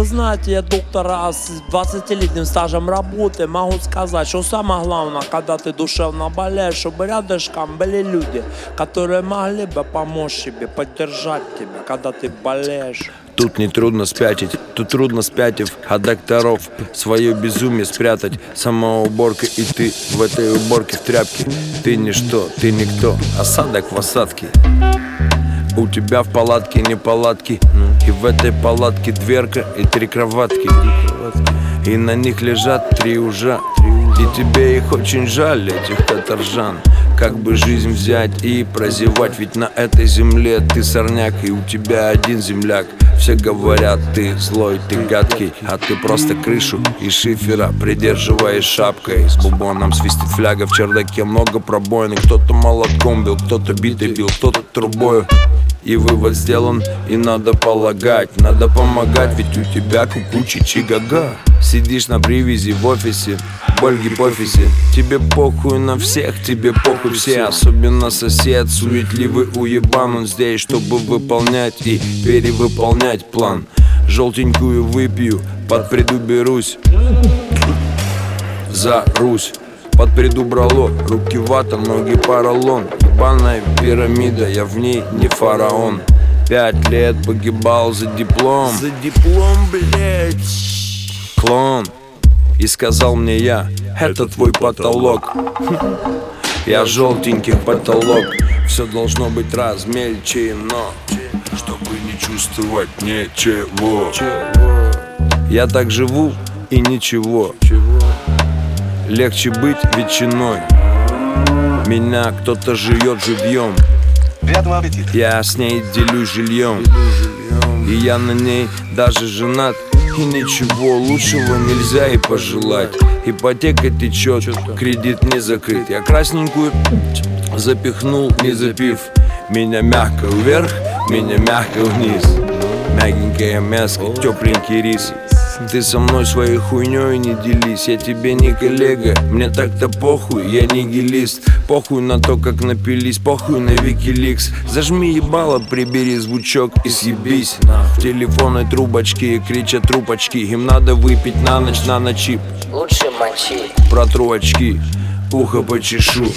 знаете, я доктора с 20-летним стажем работы. Могу сказать, что самое главное, когда ты душевно болеешь, чтобы рядышком были люди, которые могли бы помочь тебе, поддержать тебя, когда ты болеешь. Тут не трудно спятить, тут трудно спятив от докторов свое безумие спрятать. Самоуборка, и ты в этой уборке в тряпке. Ты ничто, ты никто, осадок в осадке. У тебя в палатке неполадки, и в этой палатке дверка и 3 кроватки. И на них лежат 3 ужа. И тебе их очень жаль, этих каторжан. Как бы жизнь взять и прозевать, ведь на этой земле ты сорняк, и у тебя один земляк. Все говорят, ты злой, ты гадкий, а ты просто крышу из шифера придерживаешь шапкой. С бубоном свистит фляга, в чердаке много пробоин. Кто-то молотком бил, кто-то битой бил, кто-то трубою. И вывод сделан, и надо полагать, надо помогать, ведь у тебя кукучий чигага. Сидишь на привязи в офисе, боль в гипофизе. Тебе похуй на всех, тебе похуй все. Особенно сосед, суетливый уебан. Он здесь, чтобы выполнять и перевыполнять план. Желтенькую выпью, под приду берусь за Русь. Под приду брало, руки вата, ноги поролон. Ебаная пирамида, я в ней не фараон. 5 лет погибал за диплом. За диплом, блядь. Клон. И сказал мне я, это твой потолок. Я желтеньких потолок. Все должно быть размельчено, чтобы не чувствовать ничего. Я так живу и ничего. Легче быть ветчиной. Меня кто-то жует живьем. Я с ней делюсь жильем. И я на ней даже женат. И ничего лучшего нельзя и пожелать. Ипотека течет, кредит не закрыт. Я красненькую запихнул, не запив. Меня мягко вверх, меня мягко вниз. Мягенькое мяско, тепленький рис. Ты со мной своей хуйней не делись. Я тебе не коллега, мне так-то похуй. Я нигилист, похуй на то, как напились. Похуй на Викиликс. Зажми ебало, прибери звучок и съебись. В телефонной трубочке кричат трубочки. Им надо выпить на ночь чип. Лучше мочи. Протру очки, ухо почешу.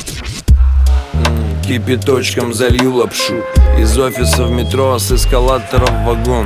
Кипяточком залью лапшу. Из офиса в метро, с эскалатора в вагон.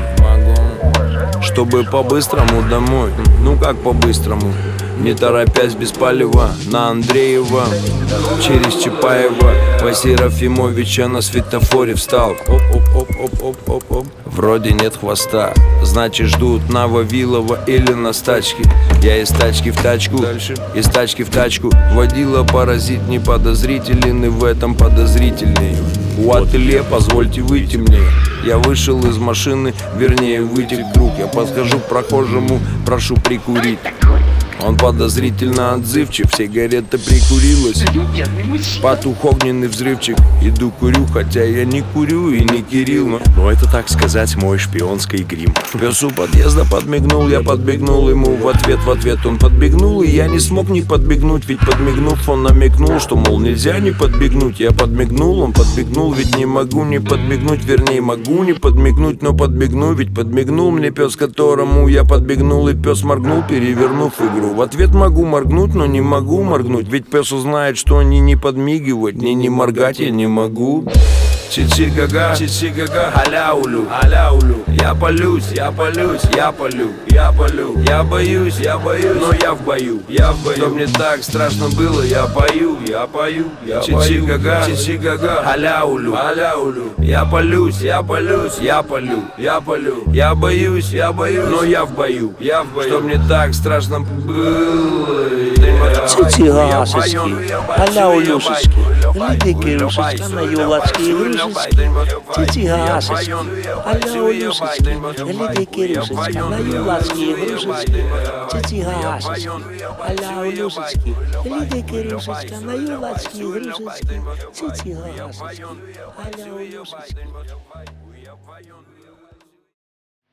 Чтобы по-быстрому домой. Ну как по-быстрому? Не торопясь без палева. На Андреева, через Чапаева. По Серафимовича на светофоре встал. Оп-оп-оп-оп-оп-оп. Вроде нет хвоста, значит ждут на Вавилова или на стачке. Я из тачки в тачку, из тачки в тачку. Водила паразит неподозрителен, и в этом подозрительный. У ателье позвольте выйти мне. Я вышел из машины, вернее вытек друг. Я подхожу к прохожему, прошу прикурить. Он подозрительно отзывчив, сигарета прикурилась. Патух огненный взрывчик. Иду курю, хотя я не курю и не Кирилл. Но это, так сказать, мой шпионский грим. Пес у подъезда подмигнул, я подбегнул ему в ответ он подбегнул, и я не смог не подбегнуть. Ведь подмигнув, он намекнул, что, мол, нельзя не подбегнуть. Я подмигнул, он подбегнул, ведь не могу не подбегнуть. Вернее, могу не подмигнуть, но подбегну. Ведь подмигнул мне пес, которому я подбегнул. И пес моргнул, перевернув игру. В ответ могу моргнуть, но не могу моргнуть. Ведь пес узнает, что они не подмигивать, не моргать я не могу. Чичи-гага, аляулю, аляулю. Я полюсь, я полюсь, я полю, я полю. Я боюсь, но я в бою, я в бою. Что мне так страшно было, я пою, я пою. Чичи-гага, аляулю, аляулю. Я полюсь, я полюсь, я полю, я полю. Я боюсь, но я в бою, я в бою. Что мне так страшно было. Чичи-гашечки, аляулюшечки, лидики-рушечка на юлочки и грушечки. Чичи-гашечки, аляулюшечки, лидики-рушечка на юлочки и грушечки. Чичи-гашечки, аляулюшечки, лидики-рушечка на юлочки и грушечки. Чичи-гашечки, аляулюшечки.